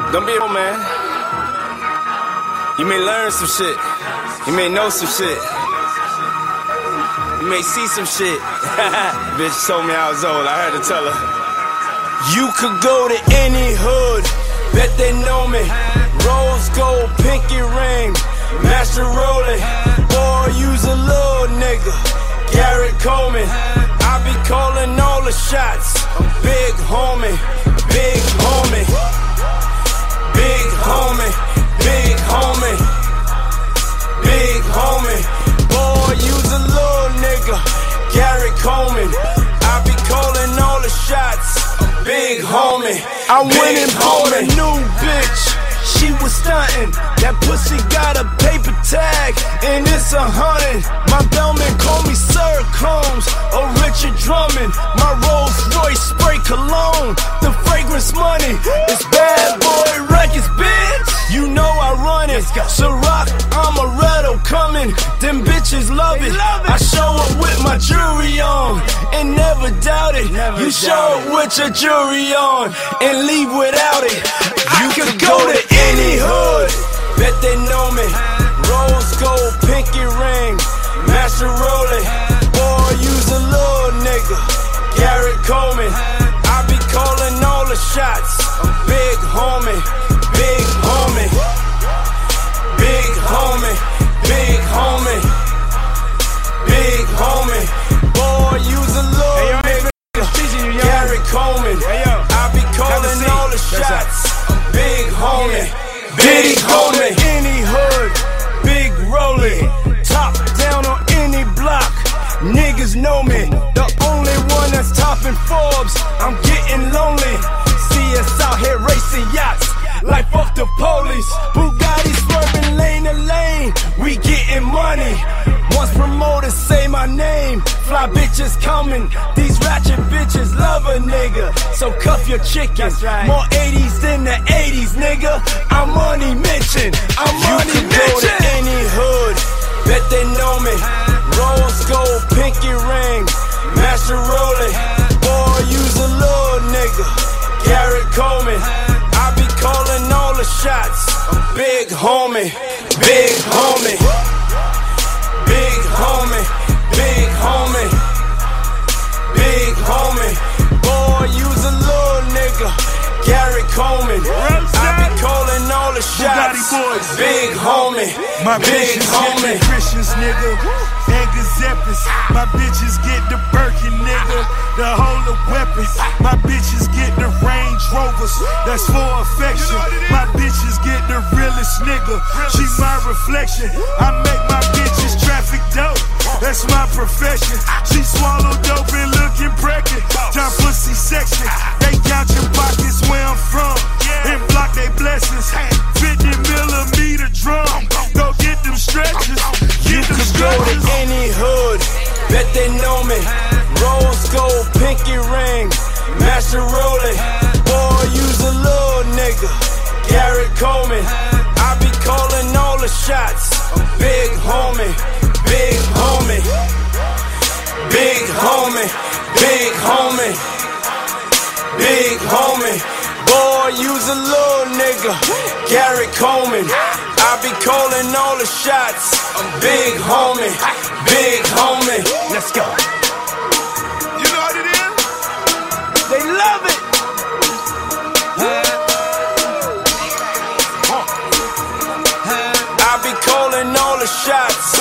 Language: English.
Don't be a man. You may learn some shit. You may know some shit. You may see some shit. Bitch told me I was old. I had to tell her. You could go to any hood, bet they know me. Rose gold, pinky ring, master rolling. Or use a little nigga, Garrett Coleman. I be calling all the shots. I'm big homie, big homie, big homie, big homie, big homie. Boy, use a little nigga, Garrett Coleman. I be calling all the shots. Big homie, I went and bought a new bitch. She was stuntin'. That pussy got a paper tag, and it's 100. My bellman call me Sir Combs or Richard Drummond. My Rolls Royce spray cologne. The fragrance money. It's Bad Boy Records, bitch. You know I run it. Ciroc, I'm a Redo coming. Them bitches love it. I show up with my jewelry on and never doubt it. You show up with your jewelry on and leave without it. You could go to any hood, bet they know me. Rose gold, pinky ring, master rolling. Or use a little nigga, Garrett Coleman. I be calling all the shots. I'm big homie, big homie, big homie, big homie, big homie. Boy, use a little nigga, Garrett Coleman. I be calling all the shots. Big homie, big homie, any hood, big rolling, top down on any block, niggas know me, the only one that's topping Forbes, I'm getting lonely, see us out here racing yachts, like fuck the police, Bugatti swerving lane to lane, we getting money, once promoters say my name, fly bitches coming, these ratchet bitches love a nigga, so cuff your chicken, more 80s than the 80s, nigga, I'm money mentioned, I'm money mentioned. You can go to any hood, bet they know me, rose gold, pinky ring, master rolling, or use a little nigga, Garrett Coleman, I be calling all the shots, I'm big homie, big homie, big homie, big homie, big homie, boy, use a little nigga, Garrett Coleman. I be calling all the shots. Big homie, my big homie. Christians, nigga, and Giuseppes. My bitches get the Birkin, nigga, the whole of weapons. My bitches get the Range Rovers, that's for affection. My bitches get the realest nigga, she my reflection. I make my bitches traffic dope, that's my profession. She swallow dope and looking pregnant. Time pussy section, they count your pockets where I'm from and block they blessings. 50mm drum, go get them stretches. You could go to any hood, bet they know me. Rose gold, pinky ring, master rolling. Or use a little nigga, Garrett Coleman. I be calling all the shots. I'm big homie, big homie, big homie, big homie, big homie. Boy, use a little nigga, Garrett Coleman. I be calling all the shots. I'm big homie, big homie. Let's go. You know what it is? They love it. I be calling all the shots.